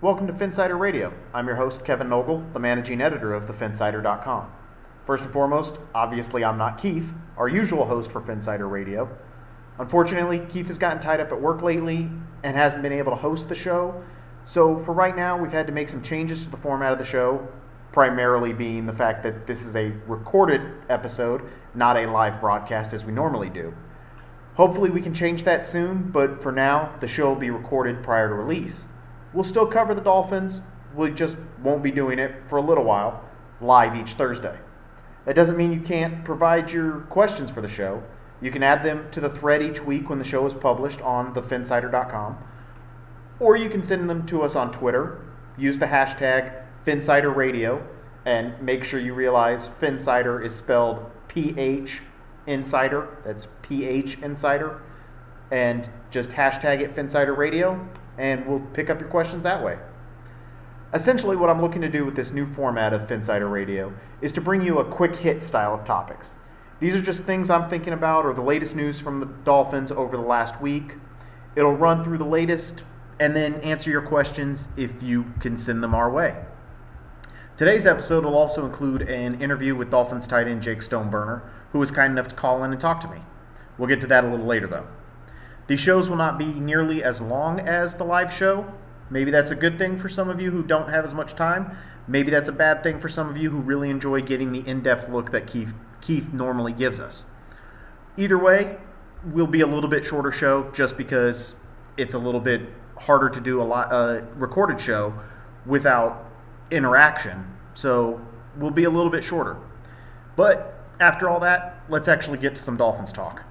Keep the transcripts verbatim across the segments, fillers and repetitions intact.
Welcome to Phinsider Radio. I'm your host, Kevin Nogle, the managing editor of the Phinsider dot com. First and foremost, obviously I'm not Keith, our usual host for Phinsider Radio. Unfortunately, Keith has gotten tied up at work lately and hasn't been able to host the show. So for right now, we've had to make some changes to the format of the show, primarily being the fact that this is a recorded episode, not a live broadcast as we normally do. Hopefully we can change that soon, but for now, the show will be recorded prior to release. We'll still cover the Dolphins, we just won't be doing it for a little while, live each Thursday. That doesn't mean you can't provide your questions for the show. You can add them to the thread each week when the show is published on the Phinsider dot com, or you can send them to us on Twitter. Use the hashtag Phinsider Radio, and make sure you realize Phinsider is spelled P H Insider, that's P H Insider, and just hashtag it Phinsider Radio, and we'll pick up your questions that way. Essentially, what I'm looking to do with this new format of Phinsider Radio is to bring you a quick hit style of topics. These are just things I'm thinking about or the latest news from the Dolphins over the last week. It'll run through the latest and then answer your questions if you can send them our way. Today's episode will also include an interview with Dolphins tight end Jake Stoneburner, who was kind enough to call in and talk to me. We'll get to that a little later, though. These shows will not be nearly as long as the live show. Maybe that's a good thing for some of you who don't have as much time. Maybe that's a bad thing for some of you who really enjoy getting the in-depth look that Keith, Keith normally gives us. Either way, we'll be a little bit shorter show just because it's a little bit harder to do a lot, uh, recorded show without interaction, so we'll be a little bit shorter. But after all that, let's actually get to some Dolphins talk.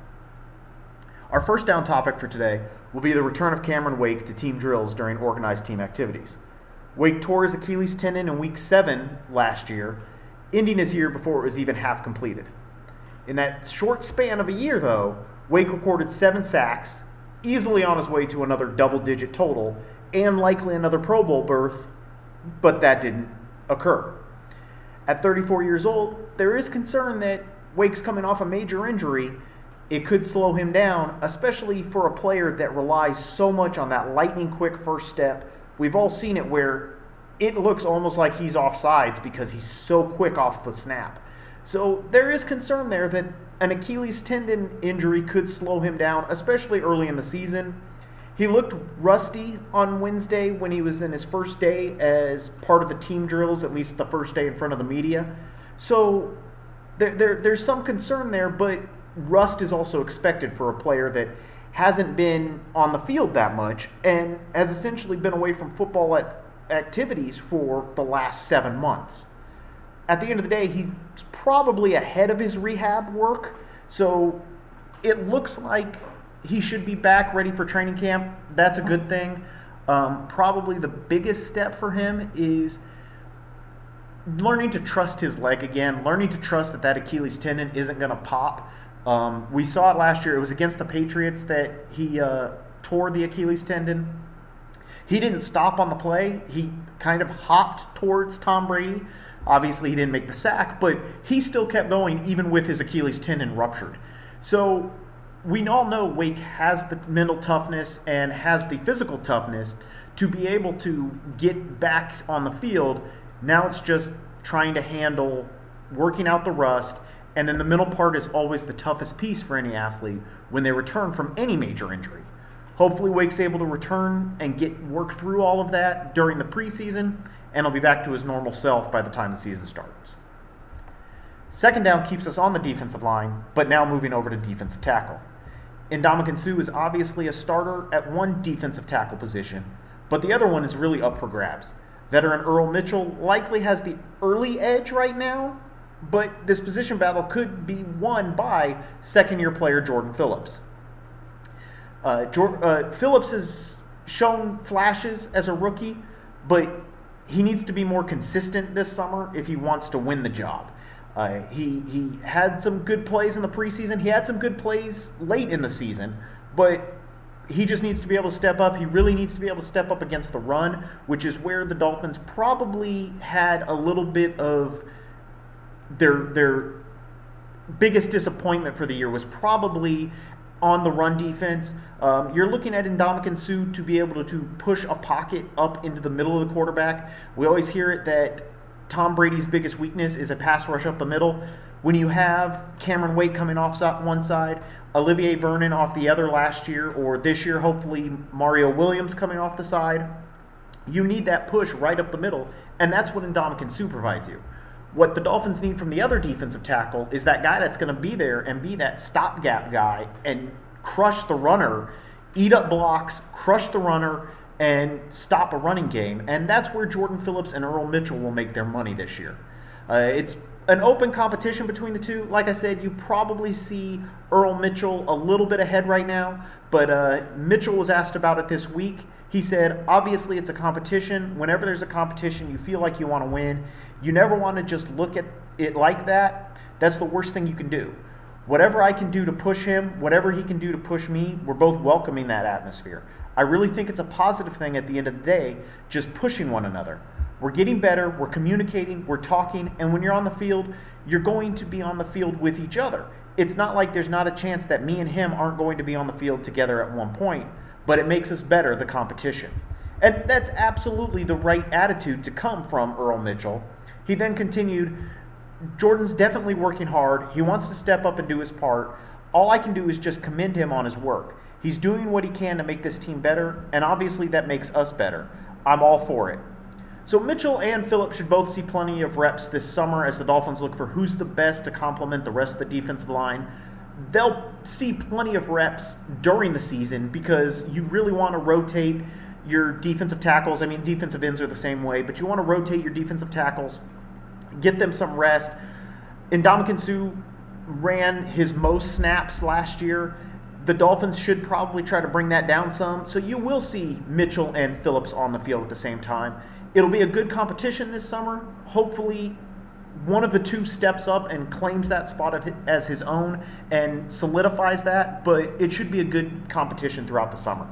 Our first down topic for today will be the return of Cameron Wake to team drills during organized team activities. Wake tore his Achilles tendon in week seven last year, ending his year before it was even half completed. In that short span of a year, though, Wake recorded seven sacks, easily on his way to another double-digit total, and likely another Pro Bowl berth, but that didn't occur. At thirty-four years old, there is concern that Wake's coming off a major injury. It could slow him down, especially for a player that relies so much on that lightning-quick first step. We've all seen it where it looks almost like he's offsides because he's so quick off the snap. So there is concern there that an Achilles tendon injury could slow him down, especially early in the season. He looked rusty on Wednesday when he was in his first day as part of the team drills, at least the first day in front of the media. So there, there, there's some concern there, but rust is also expected for a player that hasn't been on the field that much and has essentially been away from football at activities for the last seven months. At the end of the day, he's probably ahead of his rehab work, so it looks like he should be back ready for training camp. That's a good thing. Um, probably the biggest step for him is learning to trust his leg again, learning to trust that that Achilles tendon isn't going to pop. Um, we saw it last year. It was against the Patriots that he uh, tore the Achilles tendon. He didn't stop on the play. He kind of hopped towards Tom Brady. Obviously, he didn't make the sack, but he still kept going even with his Achilles tendon ruptured. So we all know Wake has the mental toughness and has the physical toughness to be able to get back on the field. Now it's just trying to handle working out the rust, and then the middle part is always the toughest piece for any athlete when they return from any major injury. Hopefully Wake's able to return and get work through all of that during the preseason, and he'll be back to his normal self by the time the season starts. Second down keeps us on the defensive line, but now moving over to defensive tackle. Ndamukong Suh is obviously a starter at one defensive tackle position, but the other one is really up for grabs. Veteran Earl Mitchell likely has the early edge right now, but this position battle could be won by second-year player Jordan Phillips. Uh, Jor- uh, Phillips has shown flashes as a rookie, but he needs to be more consistent this summer if he wants to win the job. Uh, he he had some good plays in the preseason. He had some good plays late in the season, but he just needs to be able to step up. He really needs to be able to step up against the run, which is where the Dolphins probably had a little bit of their their biggest disappointment for the year was probably on the run defense. Um, you're looking at Ndamukong Suh to be able to, to push a pocket up into the middle of the quarterback. We always hear it that Tom Brady's biggest weakness is a pass rush up the middle. When you have Cameron Wake coming off one side, Olivier Vernon off the other last year, or this year, hopefully Mario Williams coming off the side, you need that push right up the middle, and that's what Ndamukong Suh provides you. What the Dolphins need from the other defensive tackle is that guy that's going to be there and be that stopgap guy and crush the runner, eat up blocks, crush the runner, and stop a running game. And that's where Jordan Phillips and Earl Mitchell will make their money this year. Uh, it's an open competition between the two. Like I said, you probably see Earl Mitchell a little bit ahead right now, but uh, Mitchell was asked about it this week. He said, obviously it's a competition. Whenever there's a competition, you feel like you want to win. You never want to just look at it like that. That's the worst thing you can do. Whatever I can do to push him, whatever he can do to push me, we're both welcoming that atmosphere. I really think it's a positive thing at the end of the day, just pushing one another. We're getting better, we're communicating, we're talking, and when you're on the field, you're going to be on the field with each other. It's not like there's not a chance that me and him aren't going to be on the field together at one point, but it makes us better, the competition. And that's absolutely the right attitude to come from Earl Mitchell. He then continued, Jordan's definitely working hard. He wants to step up and do his part. All I can do is just commend him on his work. He's doing what he can to make this team better, and obviously that makes us better. I'm all for it. So Mitchell and Phillips should both see plenty of reps this summer as the Dolphins look for who's the best to complement the rest of the defensive line. They'll see plenty of reps during the season because you really want to rotate your defensive tackles. I mean, defensive ends are the same way, but you want to rotate your defensive tackles, get them some rest. Ndamukong Suh ran his most snaps last year. The Dolphins should probably try to bring that down some. So you will see Mitchell and Phillips on the field at the same time. It'll be a good competition this summer. Hopefully one of the two steps up and claims that spot as his own and solidifies that, but it should be a good competition throughout the summer.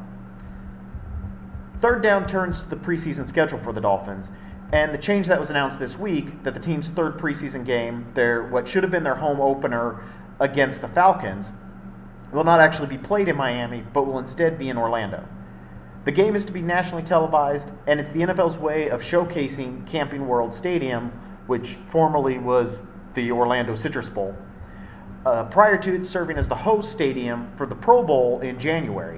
Third down turns to the preseason schedule for the Dolphins, and the change that was announced this week, that the team's third preseason game, their what should have been their home opener against the Falcons, will not actually be played in Miami, but will instead be in Orlando. The game is to be nationally televised, and it's the N F L's way of showcasing Camping World Stadium, which formerly was the Orlando Citrus Bowl, uh, prior to it serving as the host stadium for the Pro Bowl in January.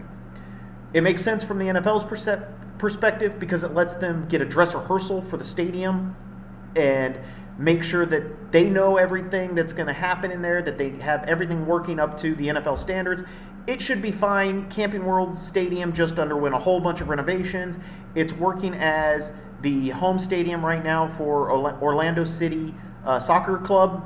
It makes sense from the N F L's perse- perspective because it lets them get a dress rehearsal for the stadium and make sure that they know everything that's going to happen in there, that they have everything working up to the N F L standards. It should be fine. Camping World Stadium just underwent a whole bunch of renovations. It's working as the home stadium right now for Orlando City uh, Soccer Club.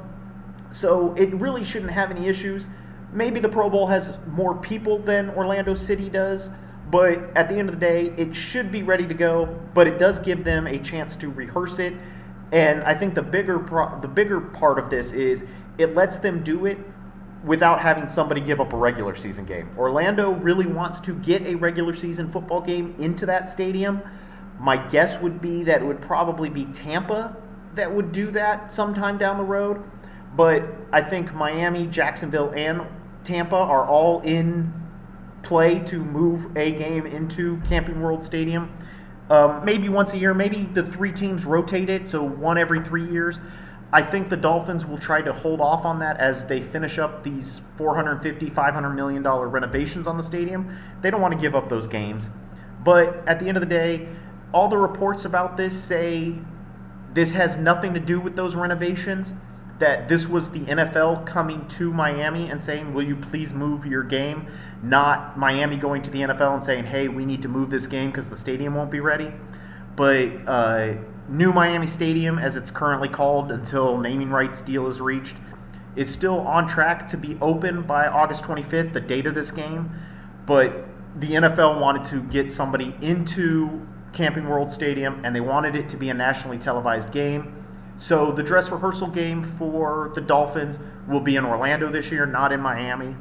So it really shouldn't have any issues. Maybe the Pro Bowl has more people than Orlando City does, but at the end of the day, it should be ready to go, but it does give them a chance to rehearse it. And I think the bigger pro- the bigger part of this is it lets them do it without having somebody give up a regular season game. Orlando really wants to get a regular season football game into that stadium. My guess would be that it would probably be Tampa that would do that sometime down the road. But I think Miami, Jacksonville, and Tampa are all in play to move a game into Camping World Stadium. Um, maybe once a year, maybe the three teams rotate it, so one every three years. I think the Dolphins will try to hold off on that as they finish up these four hundred fifty, five hundred million dollars renovations on the stadium. They don't want to give up those games. But at the end of the day, all the reports about this say this has nothing to do with those renovations, that this was the N F L coming to Miami and saying, will you please move your game, not Miami going to the N F L and saying, hey, we need to move this game because the stadium won't be ready. But uh, New Miami Stadium, as it's currently called until naming rights deal is reached, is still on track to be open by August twenty-fifth, the date of this game. But the N F L wanted to get somebody into Camping World Stadium, and they wanted it to be a nationally televised game. So the dress rehearsal game for the Dolphins will be in Orlando this year, not in Miami.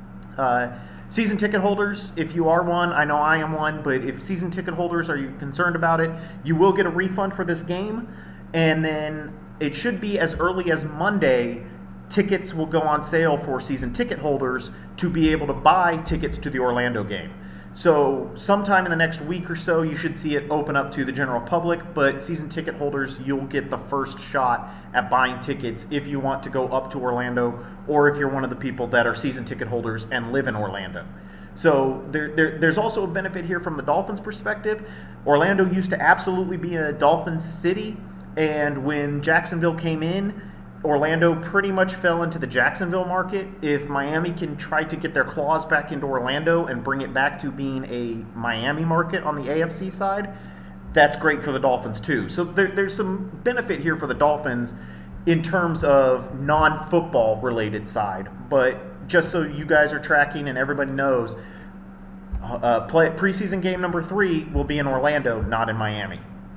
Uh, season ticket holders, if you are one, I know I am one, but if season ticket holders are you concerned about it, you will get a refund for this game. And then it should be as early as Monday tickets will go on sale for season ticket holders to be able to buy tickets to the Orlando game. So sometime in the next week or so, you should see it open up to the general public, but season ticket holders, you'll get the first shot at buying tickets if you want to go up to Orlando, or if you're one of the people that are season ticket holders and live in Orlando. So there, there, there's also a benefit here from the Dolphins' perspective. Orlando used to absolutely be a Dolphins city, and when Jacksonville came in, Orlando pretty much fell into the Jacksonville market. If Miami can try to get their claws back into Orlando and bring it back to being a Miami market on the A F C side, that's great for the Dolphins too. So there, there's some benefit here for the Dolphins in terms of non-football related side. But just so you guys are tracking and everybody knows, uh, play, preseason game number three will be in Orlando, not in Miami.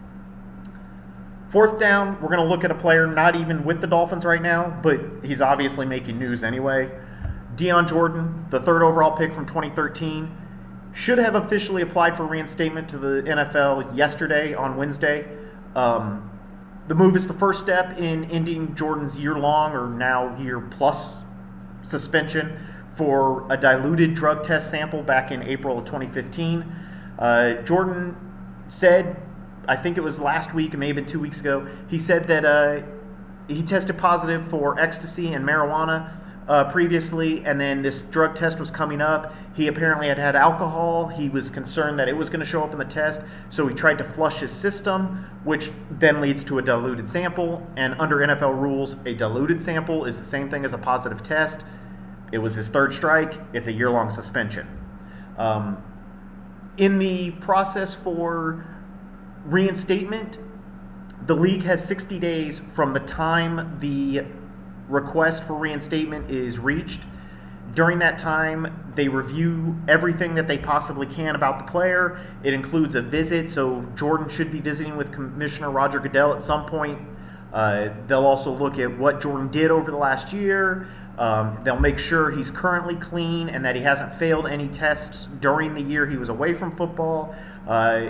Fourth down, we're going to look at a player not even with the Dolphins right now, but he's obviously making news anyway. Dion Jordan, the third overall pick from twenty thirteen, should have officially applied for reinstatement to the N F L yesterday on Wednesday. Um, the move is the first step in ending Jordan's year-long or now year-plus suspension for a diluted drug test sample back in April of twenty fifteen. Uh, Jordan said, I think it was last week, it may have been two weeks ago, he said that uh, he tested positive for ecstasy and marijuana uh, previously, and then this drug test was coming up. He apparently had had alcohol. He was concerned that it was going to show up in the test, so he tried to flush his system, which then leads to a diluted sample. And under N F L rules, a diluted sample is the same thing as a positive test. It was his third strike. It's a year-long suspension. Um, in the process for reinstatement, the league has sixty days from the time the request for reinstatement is reached. During that time, they review everything that they possibly can about the player. It includes a visit, so Jordan should be visiting with Commissioner Roger Goodell at some point. Uh, they'll also look at what Jordan did over the last year. Um, they'll make sure he's currently clean and that he hasn't failed any tests during the year he was away from football. Uh,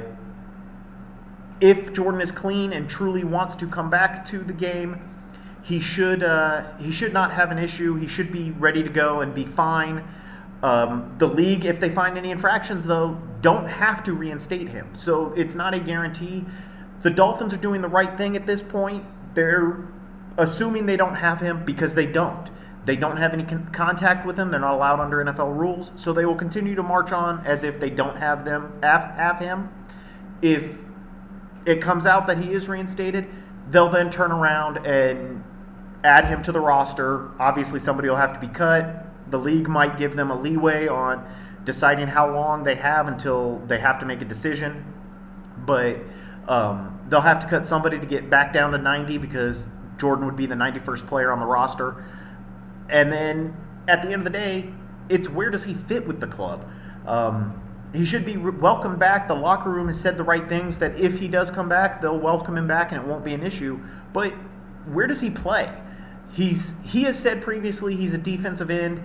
If Jordan is clean and truly wants to come back to the game, he should uh, he should not have an issue. He should be ready to go and be fine. Um, the league, if they find any infractions, though, don't have to reinstate him. So it's not a guarantee. The Dolphins are doing the right thing at this point. They're assuming they don't have him because they don't. They don't have any con- contact with him. They're not allowed under N F L rules. So they will continue to march on as if they don't have them have, have him. If it comes out that he is reinstated, they'll then turn around and add him to the roster. Obviously, somebody will have to be cut. The league might give them a leeway on deciding how long they have until they have to make a decision. But um, they'll have to cut somebody to get back down to ninety because Jordan would be the ninety-first player on the roster. And then at the end of the day, it's where does he fit with the club? Um, He should be welcomed back. The locker room has said the right things, that if he does come back, they'll welcome him back and it won't be an issue. But where does he play? He's He has said previously he's a defensive end.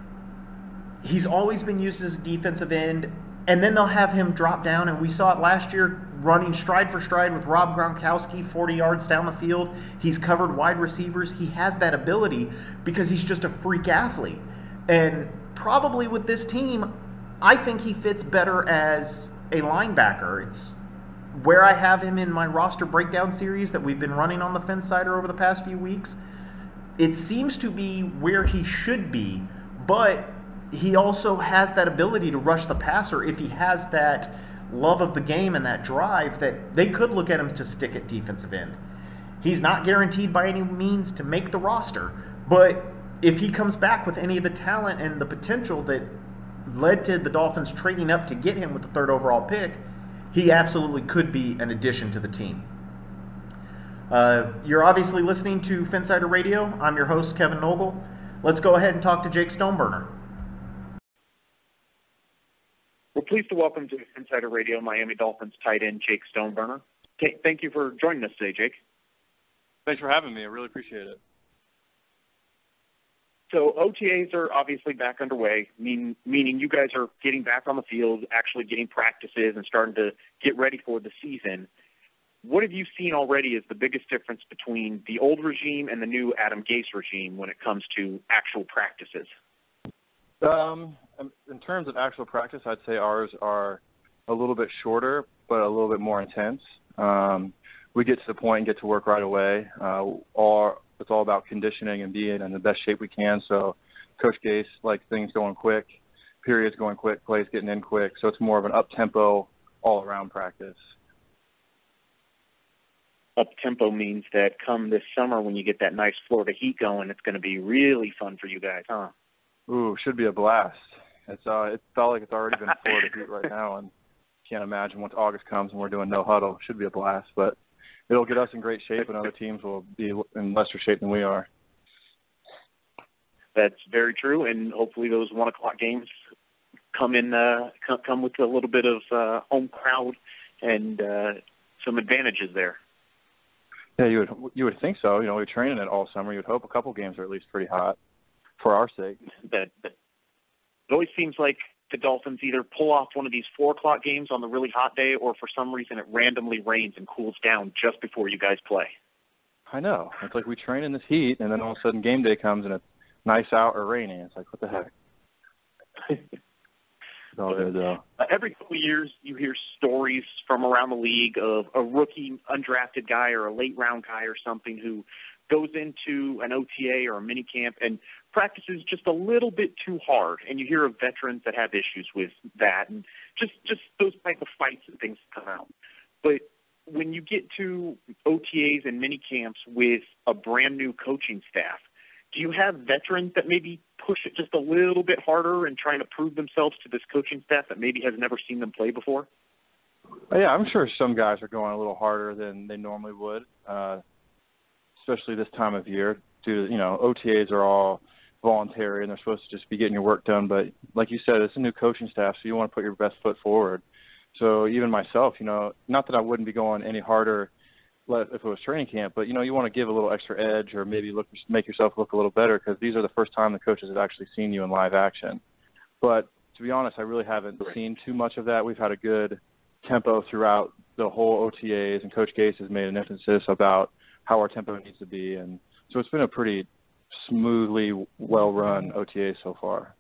He's always been used as a defensive end. And then they'll have him drop down, and we saw it last year running stride for stride with Rob Gronkowski, forty yards down the field. He's covered wide receivers. He has that ability because he's just a freak athlete. And probably with this team, I think he fits better as a linebacker. It's where I have him in my roster breakdown series that we've been running on the Finsider over the past few weeks. It seems to be where he should be, but he also has that ability to rush the passer if he has that love of the game and that drive that they could look at him to stick at defensive end. He's not guaranteed by any means to make the roster, but if he comes back with any of the talent and the potential that led to the Dolphins trading up to get him with the third overall pick, he absolutely could be an addition to the team. Uh, you're obviously listening to Finsider Radio. I'm your host, Kevin Nogle. Let's go ahead and talk to Jake Stoneburner. We're pleased to welcome to Finsider Radio Miami Dolphins tight end Jake Stoneburner. Thank you for joining us today, Jake. Thanks for having me. I really appreciate it. So O T As are obviously back underway, mean, meaning you guys are getting back on the field, actually getting practices and starting to get ready for the season. what have you seen already as the biggest difference between the old regime and the new Adam Gase regime when it comes to actual practices? Um, in terms of actual practice, I'd say ours are a little bit shorter, but a little bit more intense. Um, we get to the point and get to work right away. Uh, all, it's all about conditioning and being in the best shape we can. So Coach Gase likes things going quick, periods going quick, plays getting in quick. So it's more of an up-tempo, all-around practice. Up-tempo means that come this summer when you get that nice Florida heat going, it's going to be really fun for you guys, huh? Ooh, should be a blast. It's uh, it felt like it's already been Florida heat right now, and can't imagine once August comes and we're doing no huddle. It should be a blast, but it'll get us in great shape, and other teams will be in lesser shape than we are. That's very true, and hopefully those one o'clock games come in, uh, come, come with a little bit of uh, home crowd and uh, some advantages there. Yeah, you would you would think so. You know, we're training it all summer. You would hope a couple games are at least pretty hot for our sake. That, that it always seems like the Dolphins either pull off one of these four o'clock games on the really hot day, or for some reason it randomly rains and cools down just before you guys play. I know. It's like we train in this heat, and then all of a sudden game day comes and it's nice out or raining. It's like, what the heck? It's all good though. Uh, every couple of years, you hear stories from around the league of a rookie, undrafted guy or a late round guy or something who goes into an O T A or a mini camp and practices just a little bit too hard. And you hear of veterans that have issues with that, and just just those type of fights and things come out. But when you get to O T As and mini camps with a brand new coaching staff, do you have veterans that maybe push it just a little bit harder and trying to prove themselves to this coaching staff that maybe has never seen them play before? Yeah, I'm sure some guys are going a little harder than they normally would, uh, especially this time of year. Due to, you know, O T As are all voluntary and they're supposed to just be getting your work done. But like you said, it's a new coaching staff, so you want to put your best foot forward. So even myself, you know, not that I wouldn't be going any harder if it was training camp, but, you know, you want to give a little extra edge or maybe look, make yourself look a little better, because these are the first time the coaches have actually seen you in live action. But to be honest, I really haven't seen too much of that. We've had a good tempo throughout the whole O T As, and Coach Gase has made an emphasis about how our tempo needs to be. And so it's been a pretty smoothly well-run O T A so far.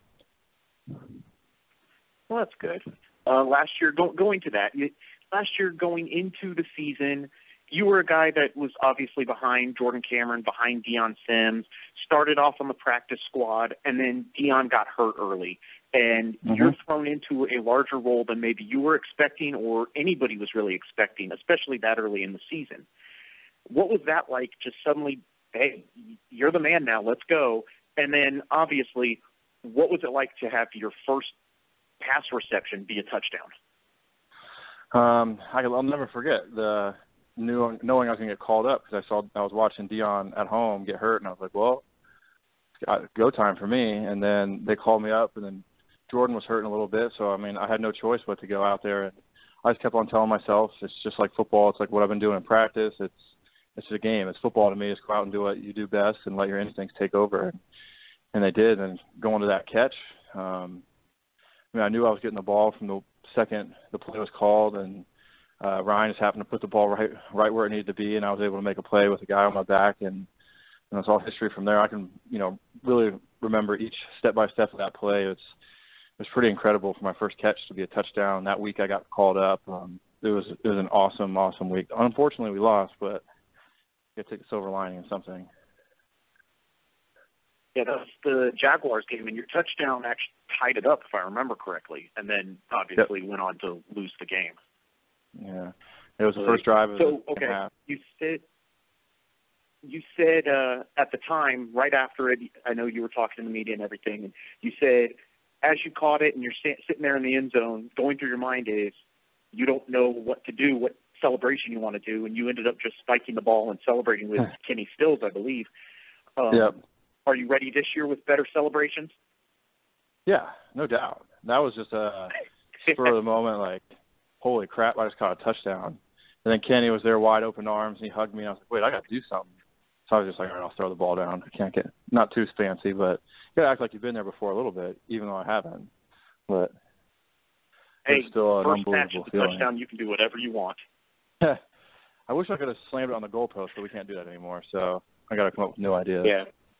Well, that's good. Uh, last year, go, going to that, you, last year going into the season, you were a guy that was obviously behind Jordan Cameron, behind Deion Sims, started off on the practice squad, and then Deion got hurt early. And mm-hmm. you're thrown into a larger role than maybe you were expecting or anybody was really expecting, especially that early in the season. What was that like, just suddenly, hey, you're the man now, let's go? And then, obviously, what was it like to have your first pass reception be a touchdown? Um, I, I'll never forget the knew, knowing I was going to get called up, because I saw I was watching Deion at home get hurt, and I was like, well, it's go time for me. And then they called me up, and then Jordan was hurting a little bit, so I mean I had no choice but to go out there. And I just kept on telling myself, it's just like football. It's like what I've been doing in practice. It's it's a game. It's football to me. Just go out and do what you do best and let your instincts take over. And they did. And going to that catch, um, I mean, I knew I was getting the ball from the second the play was called, and uh, Ryan just happened to put the ball right right where it needed to be, and I was able to make a play with a guy on my back, and, and it's all history from there. I can, you know, really remember each step-by-step of that play. It's it was pretty incredible for my first catch to be a touchdown. That week I got called up. Um, it was it was an awesome, awesome week. Unfortunately, we lost, but you got to take the silver lining in something. Yeah, that was the Jaguars game, and your touchdown actually tied it up, if I remember correctly, and then obviously yep. went on to lose the game. Yeah, it was the first drive of so, the okay, half. you said you said uh, at the time, right after it, I know you were talking to the media and everything, and you said as you caught it and you're sitting there in the end zone, going through your mind is you don't know what to do, what celebration you want to do, and you ended up just spiking the ball and celebrating with Kenny Stills, I believe. Um, yep. Are you ready this year with better celebrations? Yeah, no doubt. That was just a spur of the moment, like, holy crap, I just caught a touchdown. And then Kenny was there, wide open arms, and he hugged me, and I was like, wait, I got to do something. So I was just like, all right, I'll throw the ball down. I can't get, not too fancy, but you got to act like you've been there before a little bit, even though I haven't. But hey, it's still an first unbelievable match at the feeling. touchdown, you can do whatever you want. I wish I could have slammed it on the goalpost, but we can't do that anymore. So I got to come up with new ideas. Yeah.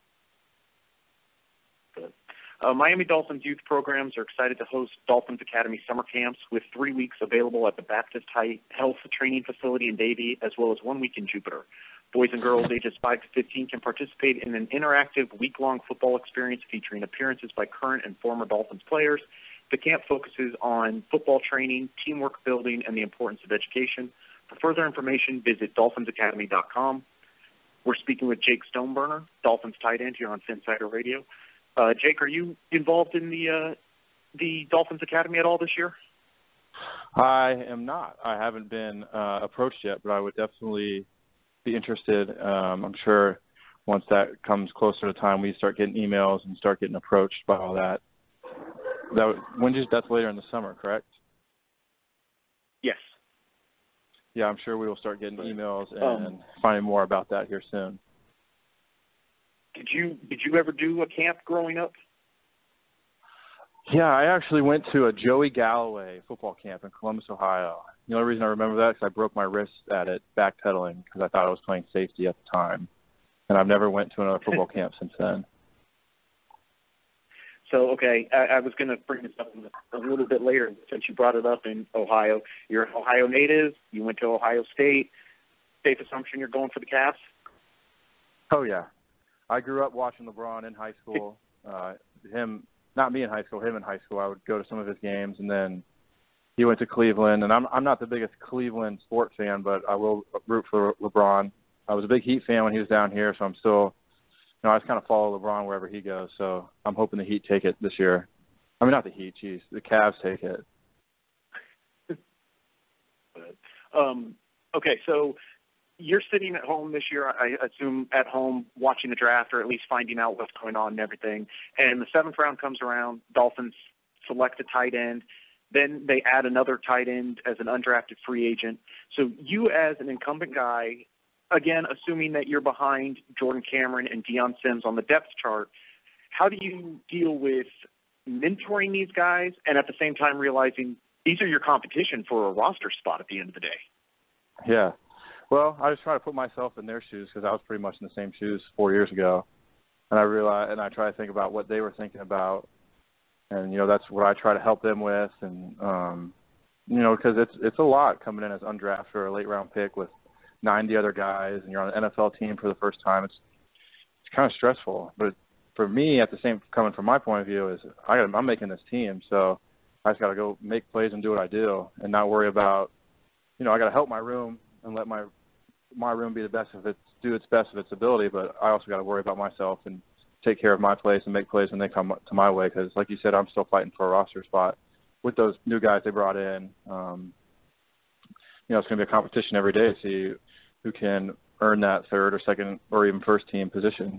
Good. Uh, Miami Dolphins youth programs are excited to host Dolphins Academy summer camps with three weeks available at the Baptist High Health Training Facility in Davie, as well as one week in Jupiter. Boys and girls ages five to fifteen can participate in an interactive week-long football experience featuring appearances by current and former Dolphins players. The camp focuses on football training, teamwork building, and the importance of education. For further information, visit dolphins academy dot com. We're speaking with Jake Stoneburner, Dolphins tight end here on Finsider Radio. Uh, Jake, are you involved in the uh, the Dolphins Academy at all this year? I am not. I haven't been uh, approached yet, but I would definitely be interested. Um, I'm sure once that comes closer to time, we start getting emails and start getting approached by all that. That when did, that's later in the summer, correct? Yes. Yeah, I'm sure we will start getting emails and um, finding more about that here soon. Did you did you ever do a camp growing up? Yeah, I actually went to a Joey Galloway football camp in Columbus, Ohio. The only reason I remember that is I broke my wrist at it backpedaling because I thought I was playing safety at the time. And I've never went to another football camp since then. So, okay, I, I was going to bring this up a little bit later since you brought it up in Ohio. You're an Ohio native. You went to Ohio State. Safe assumption you're going for the Cavs? Oh, yeah. I grew up watching LeBron in high school. Uh, him, not me in high school, him in high school. I would go to some of his games, and then he went to Cleveland. And I'm I'm not the biggest Cleveland sports fan, but I will root for LeBron. I was a big Heat fan when he was down here, so I'm still, you know, I just kind of follow LeBron wherever he goes. So I'm hoping the Heat take it this year. I mean, not the Heat, geez, the Cavs take it. um, okay, so you're sitting at home this year, I assume at home watching the draft or at least finding out what's going on and everything. And the seventh round comes around, Dolphins select a tight end. Then they add another tight end as an undrafted free agent. So you as an incumbent guy, again, assuming that you're behind Jordan Cameron and Deion Sims on the depth chart, how do you deal with mentoring these guys and at the same time realizing these are your competition for a roster spot at the end of the day? Yeah. Well, I just try to put myself in their shoes because I was pretty much in the same shoes four years ago. And I realize, and I try to think about what they were thinking about. And, you know, that's what I try to help them with. And, um, you know, because it's, it's a lot coming in as undrafted or a late round pick with ninety other guys and you're on an N F L team for the first time. It's, it's kind of stressful. But for me, at the same, coming from my point of view, is I got, I'm making this team. So I just got to go make plays and do what I do and not worry about, you know, I got to help my room and let my my room be the best of its do its best of its ability, but I also got to worry about myself and take care of my place and make plays when they come to my way. Because, like you said, I'm still fighting for a roster spot with those new guys they brought in. Um, you know, it's going to be a competition every day to see who can earn that third or second or even first team position.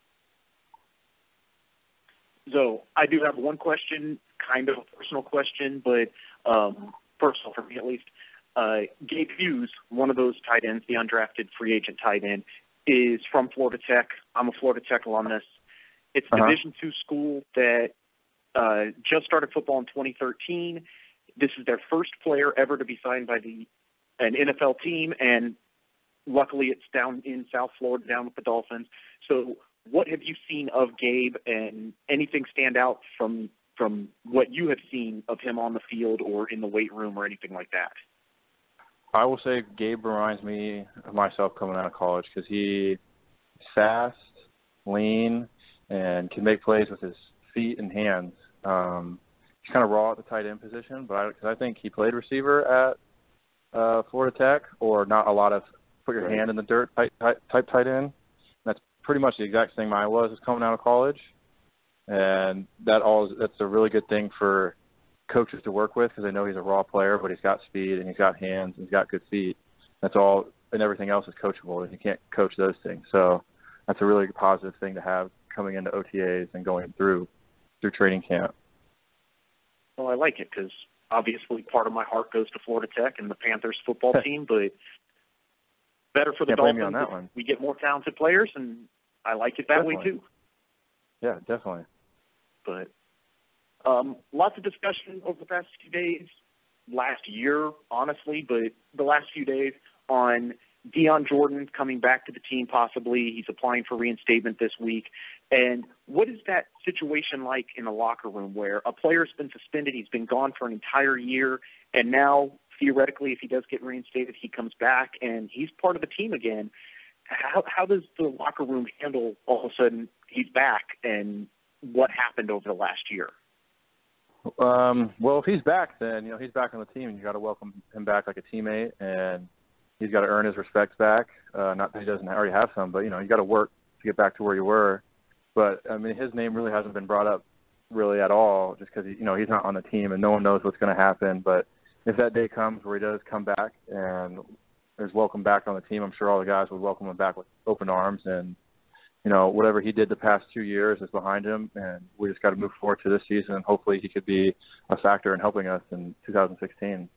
So I do have one question, kind of a personal question, but um, personal for me at least. Uh, Gabe Hughes, one of those tight ends, the undrafted free agent tight end, is from Florida Tech. I'm a Florida Tech alumnus. It's a uh-huh. Division two school that uh, just started football in twenty thirteen. This is their first player ever to be signed by the an N F L team, and luckily it's down in South Florida, down with the Dolphins. So what have you seen of Gabe, and anything stand out from from what you have seen of him on the field or in the weight room or anything like that? I will say Gabe reminds me of myself coming out of college because he's fast, lean, and can make plays with his feet and hands. Um, he's kind of raw at the tight end position, but I, cause I think he played receiver at uh, Florida Tech, or not a lot of put your hand in the dirt type, type, type tight end. That's pretty much the exact thing mine was is coming out of college, and that all that's a really good thing for coaches to work with because they know he's a raw player, but he's got speed and he's got hands and he's got good feet. That's all, and everything else is coachable, and you can't coach those things. So that's a really positive thing to have coming into O T As and going through through training camp. Well, I like it because obviously part of my heart goes to Florida Tech and the Panthers football team, but better for the Can't blame me Dolphins on that one. we get more talented players, and I like it that Definitely. way too. Yeah, definitely. But um, lots of discussion over the past few days, last year, honestly, but the last few days on Dion Jordan coming back to the team possibly. He's applying for reinstatement this week. And what is that situation like in the locker room where a player's been suspended, he's been gone for an entire year, and now theoretically if he does get reinstated, he comes back and he's part of the team again. How, how does the locker room handle all of a sudden he's back and what happened over the last year? Um, well, if he's back, then, you know, he's back on the team, and you got to welcome him back like a teammate, and he's got to earn his respect back. Uh, not that he doesn't already have some, but, you know, you got to work to get back to where you were. But, I mean, his name really hasn't been brought up really at all just because, you know, he's not on the team and no one knows what's going to happen. But if that day comes where he does come back and is welcome back on the team, I'm sure all the guys would welcome him back with open arms. And, you know, whatever he did the past two years is behind him, and we just got to move forward to this season. And hopefully he could be a factor in helping us in two thousand sixteen.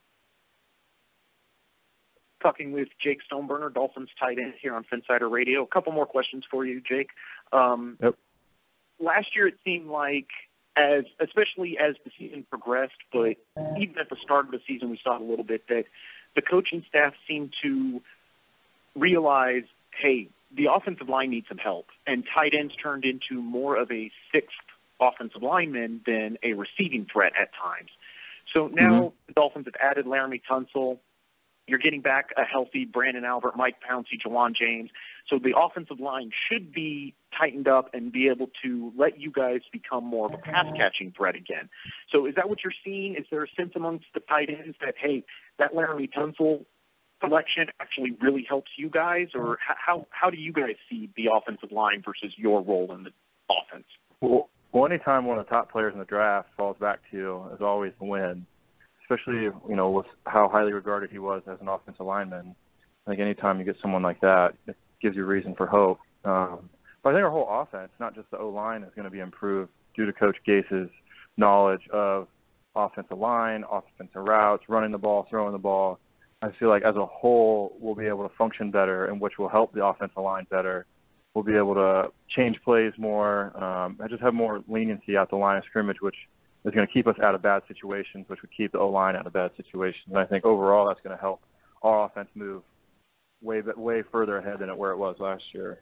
Talking with Jake Stoneburner, Dolphins tight end here on Finsider Radio. A couple more questions for you, Jake. Um, yep. Last year it seemed like, as especially as the season progressed, but even at the start of the season we saw it a little bit, that the coaching staff seemed to realize, hey, the offensive line needs some help, and tight ends turned into more of a sixth offensive lineman than a receiving threat at times. So now mm-hmm. the Dolphins have added Laramie Tunsil. You're getting back a healthy Brandon Albert, Mike Pouncey, Jawan James. So the offensive line should be tightened up and be able to let you guys become more of a pass-catching threat again. So is that what you're seeing? Is there a sense amongst the tight ends that, hey, that Laramie Tunsil selection actually really helps you guys, or how how do you guys see the offensive line versus your role in the offense? Well, well, anytime one of the top players in the draft falls back to you is always the win, especially, you know, with how highly regarded he was as an offensive lineman. I think anytime you get someone like that, it gives you reason for hope. Um, but I think our whole offense, not just the O-line, is going to be improved due to Coach Gase's knowledge of offensive line, offensive routes, running the ball, throwing the ball. I feel like as a whole we'll be able to function better, and which will help the offensive line better. We'll be able to change plays more um, and just have more leniency at the line of scrimmage, which is going to keep us out of bad situations, which would keep the O-line out of bad situations. And I think overall that's going to help our offense move way way further ahead than where it was last year.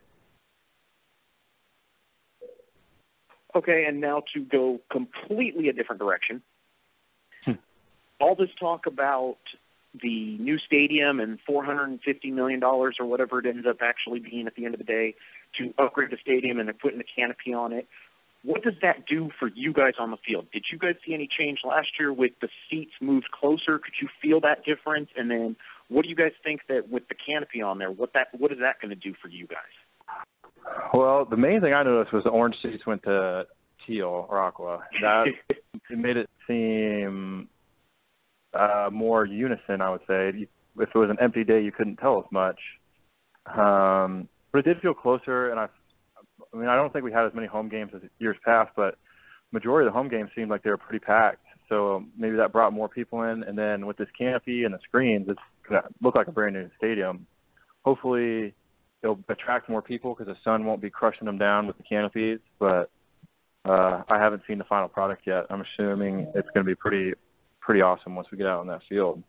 Okay, and now to go completely a different direction. All this talk about the new stadium and four hundred fifty million dollars or whatever it ends up actually being at the end of the day to upgrade the stadium and they're putting a canopy on it. What does that do for you guys on the field? Did you guys see any change last year with the seats moved closer? Could you feel that difference? And then what do you guys think that with the canopy on there, what that what is that going to do for you guys? Well, the main thing I noticed was the orange seats went to teal or aqua. That it made it seem Uh, more unison, I would say. If it was an empty day, you couldn't tell as much. Um, but it did feel closer, and I, I mean, I don't think we had as many home games as years past, but majority of the home games seemed like they were pretty packed. So maybe that brought more people in. And then with this canopy and the screens, it's going to look like a brand new stadium. Hopefully, it'll attract more people because the sun won't be crushing them down with the canopies. But uh, I haven't seen the final product yet. I'm assuming it's going to be pretty. pretty awesome once we get out on that field.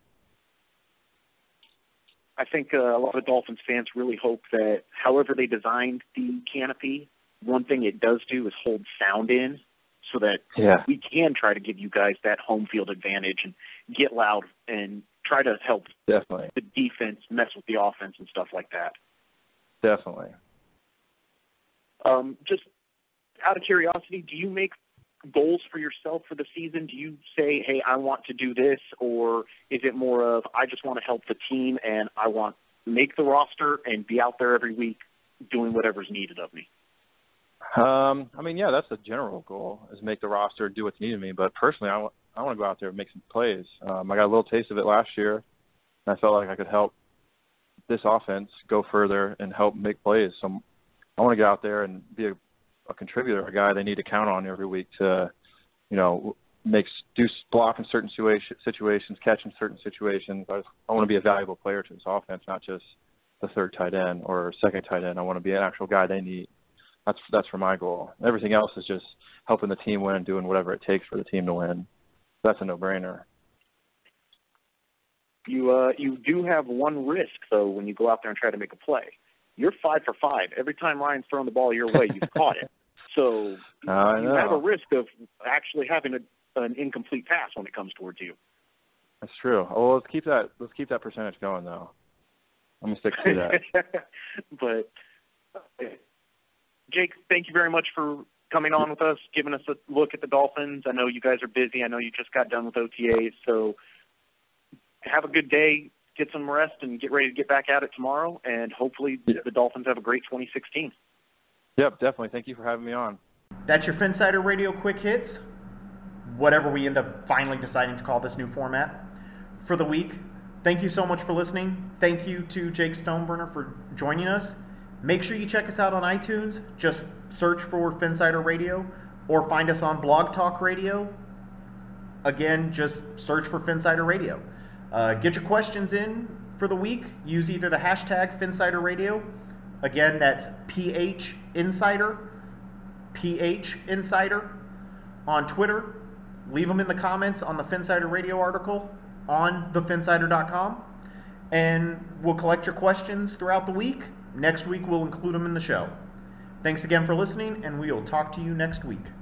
I think uh, a lot of Dolphins fans really hope that however they designed the canopy, one thing it does do is hold sound in so that yeah. we can try to give you guys that home field advantage and get loud and try to help Definitely. the defense mess with the offense and stuff like that. Definitely. Um, just out of curiosity, do you make goals for yourself for the season? Do you say, hey, I want to do this, or is it more of I just want to help the team and I want to make the roster and be out there every week doing whatever's needed of me? Um, I mean, yeah, that's the general goal, is make the roster, do what's needed of me. But personally, I want, I want to go out there and make some plays. Um, I got a little taste of it last year, and I felt like I could help this offense go further and help make plays. So I want to get out there and be a a contributor, a guy they need to count on every week to, you know, make do block in certain situa- situations, catch in certain situations. I, I want to be a valuable player to this offense, not just the third tight end or second tight end. I want to be an actual guy they need. That's that's for my goal. Everything else is just helping the team win and doing whatever it takes for the team to win. That's a no-brainer. You uh, you do have one risk, though, when you go out there and try to make a play. You're five for five. Every time Ryan's thrown the ball your way, you've caught it. So I you know. have a risk of actually having a, an incomplete pass when it comes towards you. That's true. Well, let's keep that let's keep that percentage going, though. I'm gonna stick to that. But uh, Jake, thank you very much for coming on with us, giving us a look at the Dolphins. I know you guys are busy. I know you just got done with O T As, so have a good day, get some rest, and get ready to get back at it tomorrow. And hopefully Yeah. the Dolphins have a great twenty sixteen. Yep, definitely. Thank you for having me on. That's your Finsider Radio Quick Hits, whatever we end up finally deciding to call this new format for the week. Thank you so much for listening. Thank you to Jake Stoneburner for joining us. Make sure you check us out on iTunes. Just search for Finsider Radio or find us on Blog Talk Radio. Again, just search for Finsider Radio. Uh, get your questions in for the week. Use either the hashtag Finsider Radio. Again, that's P H Insider, P H Insider on Twitter. Leave them in the comments on the Finsider Radio article on the finsider dot com. And we'll collect your questions throughout the week. Next week, we'll include them in the show. Thanks again for listening, and we will talk to you next week.